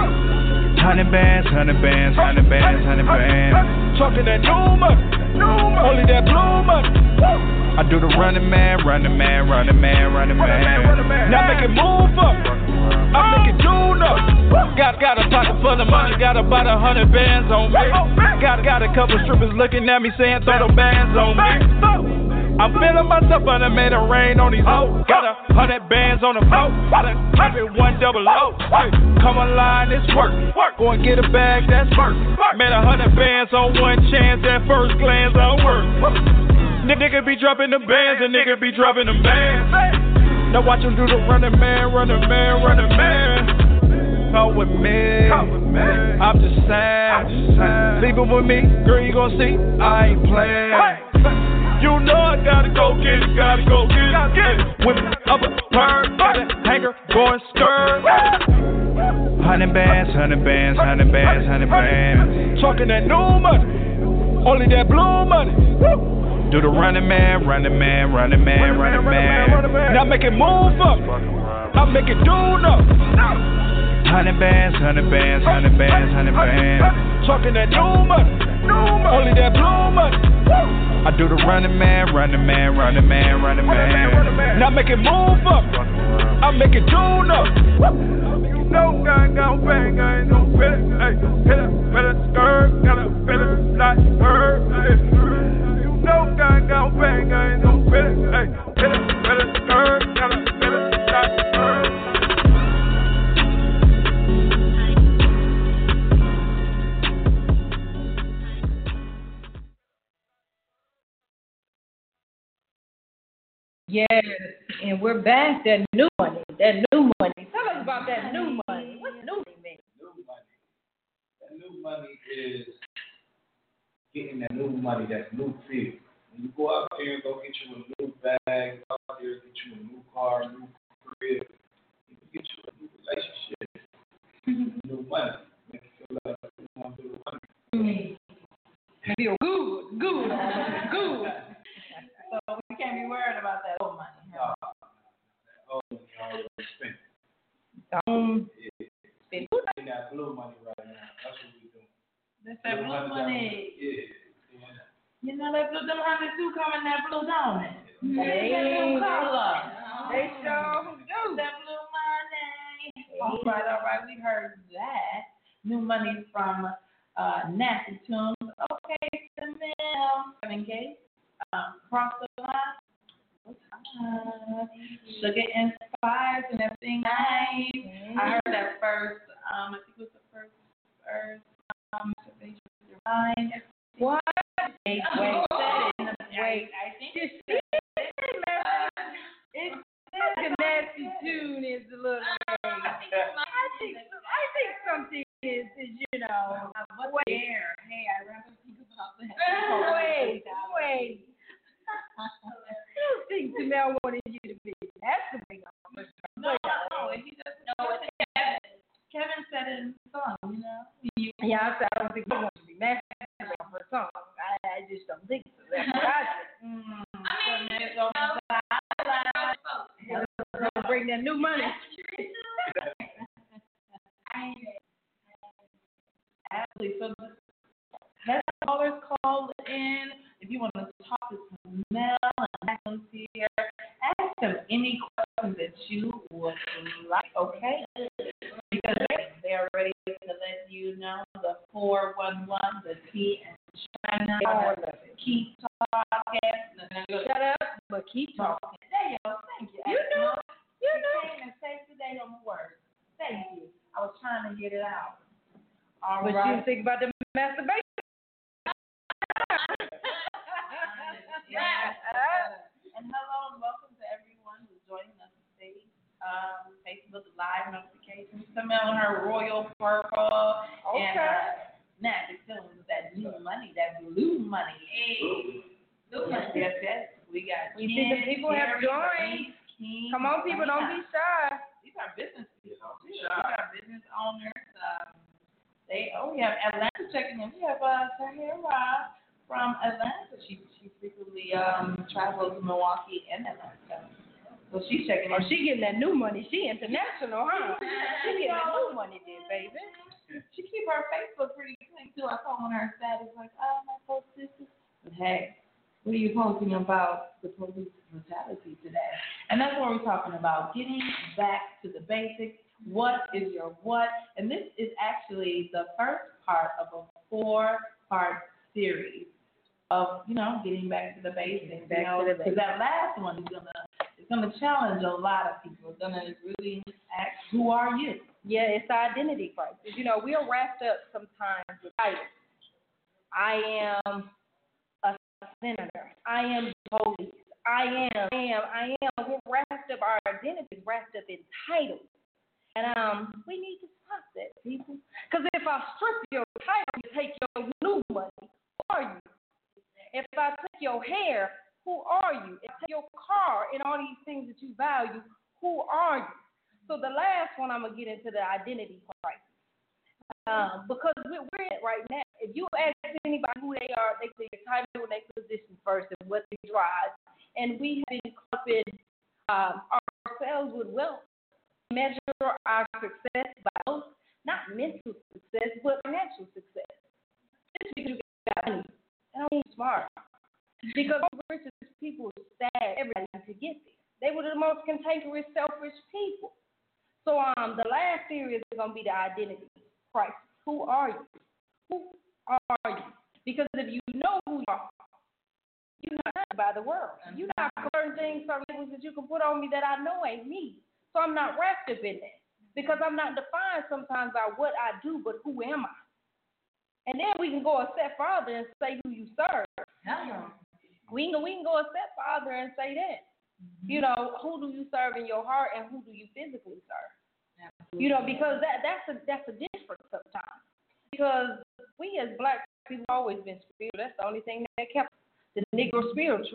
100 bands, 100 bands, 100 bands, 100 bands. Talking that new money, only that blue money. I do the running man, running man, running man, running man. Now make it move up, I make it do up. Got a pocket full of money, got about 100 bands on me. Got a couple strippers looking at me saying throw the bands on me. I'm feeling myself, I done made it rain on these hoes. Got 100 bands on the floor, I done kept it 100. Hey, come online, it's work. Go and get a bag, that's work. Made 100 bands on one chance, at first glance, I'll work. The nigga be dropping the bands, the nigga be dropping the bands. Now watch him do the running man, running man, running man. Come with me, I'm just saying. Leave it with me, girl, you gon' see, I ain't playing. You know I gotta go get it, gotta go get it. With up a bird, got a hanger, going skirt. 100 bands, 100 bands, 100 bands, 100 bands. Talking that new money, only that blue money. Do the running man, running man, running man, running man. Now make it move up, I make it do up. 100 bands, 100 bands, 100 bands, 100 bands. Talking that new money, only that blue money. I do the running man, running man, running man, running man. Now make it move up, I make it tune up. You know I got bang, I ain't no fit. Hey, hit it, better skirt, got a better like her. You know I got bang, I ain't no fit. Hey, hit it, better skirt, got a better like her. Yes, and we're back. That new money. Tell us about that new money. What's new money mean? That new money is getting that new money, that new feel. When you go out there and go get you a new bag, go out there and get you a new car, new crib, you get you a new relationship, new money. Make you feel like you want to do the money. Feel good. So we can't be worried about that old money. Huh? No, that old money already spent. Spending that blue money right now. That's what we're doing. That's that blue money. Yeah. You know that blue, them honey too come in that blue, don't it? Hey. That blue color. They sure do. That blue money. All right. We heard that. New money from Nasty Tunes. Okay, Camille. 7K. Cross the line. Sugar inspired and everything nice. I heard that first. I think it was the first verse. What? Wait. I think it's the Nasty Tune is a little. I think something is you know. What's there? Hey, I'd rather think about that. Wait. I think Jamel wanted you to be. That's the big one. No. He doesn't know what Kevin said it in the song, you know? Yeah, I don't think he wants to be mad for a song. I just don't think so. That's what I think. Let's bring that new money. Absolutely. So let's always call in. If you want to talk to Mel and Madeline here, ask them any questions that you would like, okay? Because they're ready to let you know the 411, the T and China. Keep talking. Shut up, but keep talking. There you go. Thank you. You know. Came and saved the day on the word. Thank you. I was trying to get it out. All but right. you think about the masturbation. And hello and welcome to everyone who's joining us today. Facebook Live notifications. Camille and her royal purple. Okay. And Nasty Tunes with that new money, that blue money. Hey. Blue money. Yes. We got King See, the people have joined. Come on, people, don't be shy. These are business people. These are business owners. We have Atlanta checking in. We have Tahira from Atlanta. She frequently travels to Milwaukee and Atlanta. So she's checking in. Oh, she getting that new money. She international, huh? She getting that new money, there, baby. She keep her Facebook pretty clean too. I saw on her status like, oh, my post this. But hey, what are you posting about the police brutality today? And that's what we're talking about, getting back to the basics. What is your what? And this is actually the first part of a 4-part series of, getting back to the basics. Because that last one is gonna challenge a lot of people. It's gonna really ask, who are you? Yeah, it's the identity crisis. We are wrapped up sometimes with titles. I am a senator. I am police. I am. We're wrapped up, our identity is wrapped up in titles. And we need to stop that, people. Because if I strip your title, you take your new money, who are you? If I take your hair, who are you? If I take your car and all these things that you value, who are you? So the last one, I'm going to get into the identity crisis. Because we're in it right now. If you ask anybody who they are, they say their title and their position first and what they drive. And we have been caught in ourselves with wealth. Measure our success by both, not mental success, but financial success. Just because you got money, that don't mean smart. Because the richest people stabbed everybody to get there. They were the most cantankerous, selfish people. So the last series is going to be the identity crisis. Who are you? Who are you? Because if you know who you are, you're not judged by the world. You're not certain things, certain labels that you can put on me that I know ain't me. So I'm not wrapped up in that. Because I'm not defined sometimes by what I do, but who am I? And then we can go a step farther and say who you serve. We can go a step farther and say that. Who do you serve in your heart and who do you physically serve? Because that's a difference sometimes. Because we as black people have always been spiritual. That's the only thing that kept the Negro spiritual.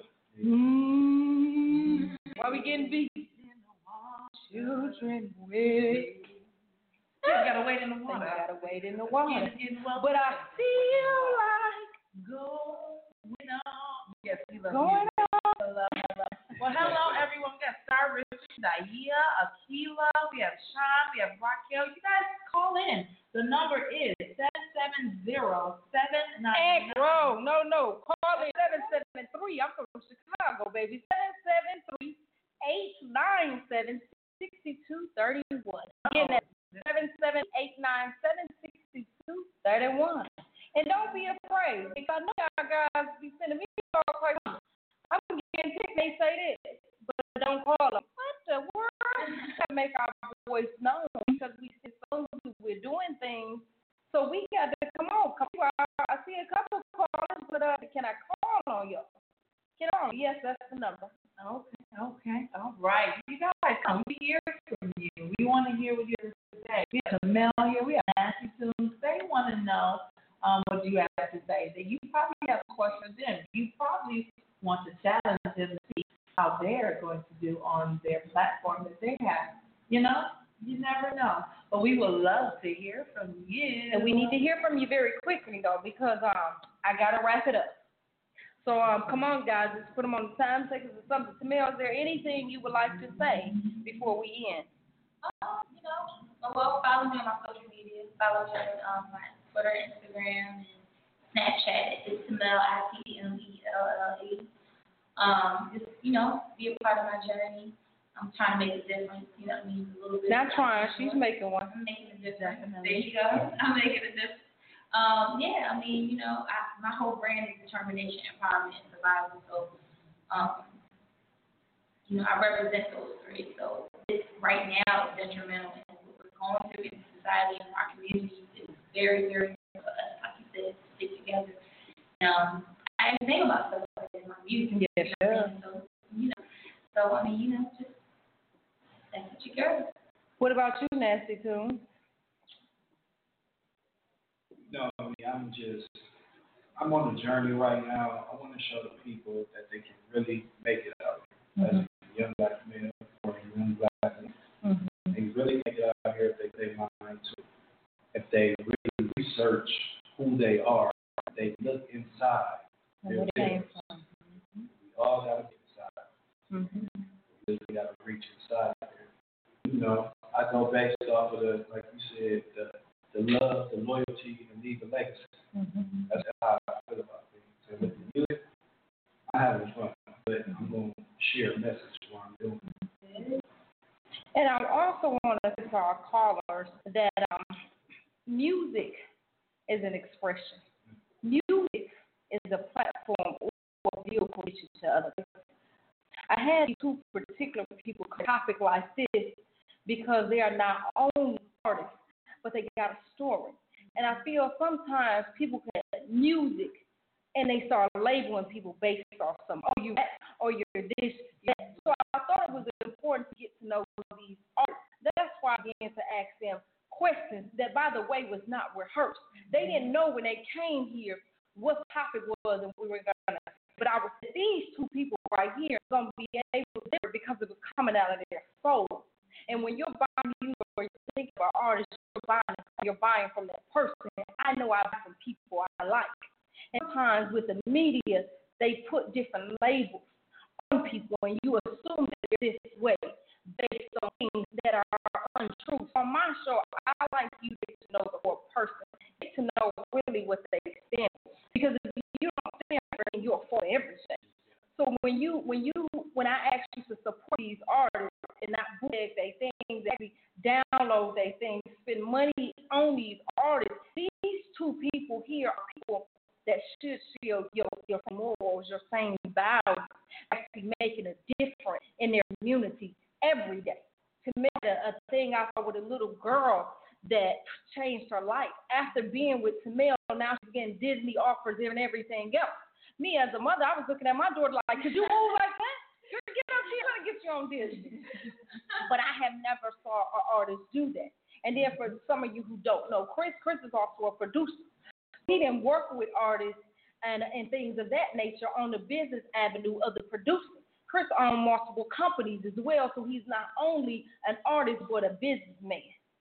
Why we getting beat? Children wait. You gotta wait in the water. But I feel like going on. Yes, we love going you. on. Well, hello everyone. We got Star Richard, Daya, Akila, we have Sean, we have Raquel. You guys call in. The number is 770-799. No. Call in 773. I'm from Chicago, baby. 773-897-6231. Again, that's 77897-6231. And don't be afraid. Because I know y'all guys be sending me calls like, I'm getting ticked, they say this. But don't call them. What the world? We got to make our voice known because we see so we're doing things. So we got to come on. I see a couple callers, but can I call on y'all? Get on. Yes, that's the number. Okay. All right. You guys, come. We hear from you. We want to hear what you have to say. We have Amelia. We have Nancy Tunes. They want to know what you have to say. That you probably have questions in. You probably want to challenge them to see how they're going to do on their platform that they have. You never know. But we would love to hear from you. And we need to hear from you very quickly, though, because I got to wrap it up. So come on, guys. Let's put them on the time takers or something. Tamil, is there anything you would like to say before we end? Well, follow me on my social media. Follow me on my Twitter, Instagram, and Snapchat. It's Tamel, ITMELLA. Just, be a part of my journey. I'm trying to make a difference, a little bit. Not trying, she's making one. I'm making a difference. There you go. I'm making a difference. My whole brand is determination, empowerment, and survival. So, I represent those three. So, this right now is detrimental in what we're going through in society and our communities. It's very, very important for us, like you said, to stick together. I think about stuff like that in my music. Yes, So, just that's what you got. What about you, Nasty Tune? No, I'm on a journey right now. I want to show the people that they can really make it out. as a young black male or a young black man. They really can get out here if they mind to. If they really research who they are, they look inside. Where they came from. We all got to get inside. We really got to reach inside there. You know, I go based off of the, like you said, the love, the loyalty, and leave a legacy. That's how I feel about things. And with the music, I'm having fun, but I'm going to share a message while I'm doing it. And I also want to say to our callers that music is an expression. Music is a platform or a vehicle to other people. I had two particular people topic like this because they are not only artists, but they got a story. And I feel sometimes people get music and they start labeling people based off some, oh, you that, or you're this, that. So I thought it was important to get to know these artists. That's why I began to ask them questions that, by the way, was not rehearsed. They didn't know when they came here what the topic was and we were going to. But I was these two people right here are going to be able to do it because it was coming out of their soul. And when you're buying music or you think about artists, you're buying from that person. I know I buy from people I like. And sometimes with the media, they put different labels on people, and you assume that they're this way based on things that are untrue. So on my show, I like you to get to know the whole person, get to know really what they stand for. Because if you don't stand for anything, you're for everything. So when I ask you to support these artists and not bootleg their things, actually download their things, spend money on these artists, these two people here are people that should share your morals, your same values, actually making a difference in their community every day. To make a thing I saw with a little girl that changed her life. After being with Tamel, now she's getting Disney offers and everything else. Me as a mother, I was looking at my daughter like, could you move like that? Girl, get up here and get your own Disney. But I have never saw an artist do that. And then for some of you who don't know, Chris is also a producer. He didn't work with artists and things of that nature on the business avenue of the producing. Chris owns multiple companies as well, so he's not only an artist but a businessman.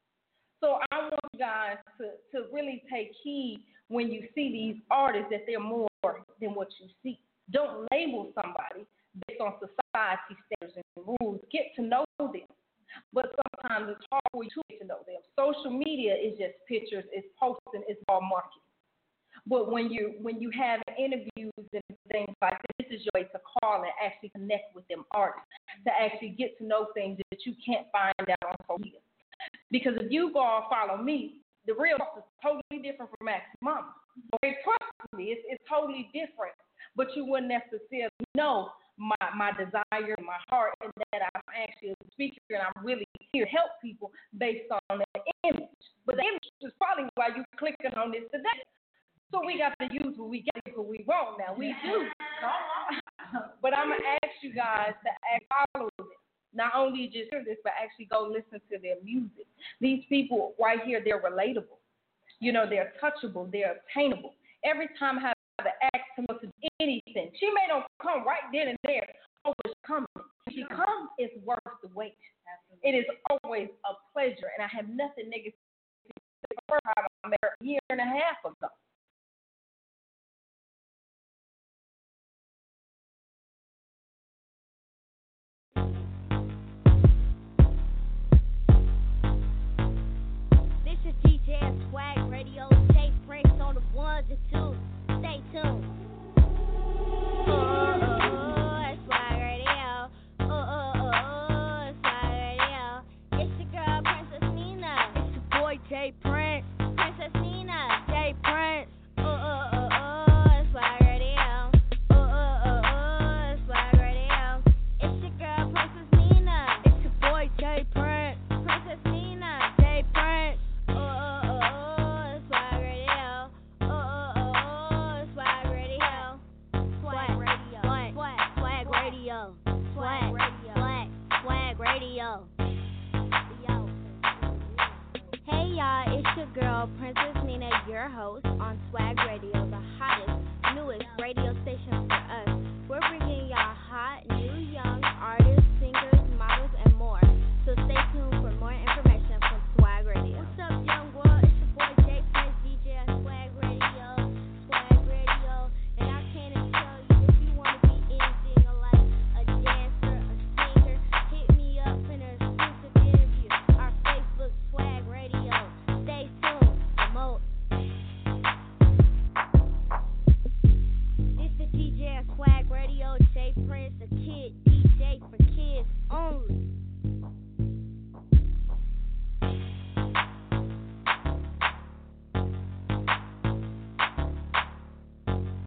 So I want you guys to really take heed when you see these artists that they're more than what you see. Don't label somebody based on society standards and rules. Get to know them. But sometimes it's hard for you to get to know them. Social media is just pictures, it's posting, it's all marketing. But when you have interviews and things like this is your way to call and actually connect with them artists, to actually get to know things that you can't find out on social media. Because if you go and follow me, the real is totally different from Max's mama. Okay, trust me, it's totally different. But you wouldn't necessarily know my desire and my heart, and that I'm actually a speaker and I'm really here to help people based on the image. But the image is probably why you're clicking on this today. So we got to use what we get, what we want now. We do. But I'm going to ask you guys to follow this. Not only just hear this, but actually go listen to their music. These people right here, they're relatable. You know, they're touchable. They're obtainable. Every time I have to ask them to do anything, she may not come right then and there. Oh, she's coming. When she comes, it's worth the wait. It is always a pleasure, and I have nothing negative to say. The first time I met her a year and a half ago. Swag Radio, Jay Prince on the ones and twos. Stay tuned. Swag Radio. Swag Radio. It's your girl, Princess Nina. It's your boy, Jay Prince. Princess Nina, Jay Prince. Swag Radio. Swag Radio. It's your girl, Princess Nina. It's your boy, Jay Prince. Princess Nina, Jay Prince. Swag Radio. your girl, Princess Nina, your host on Swag Radio, the hottest, newest radio station for us. We're bringing y'all hot, new, young artists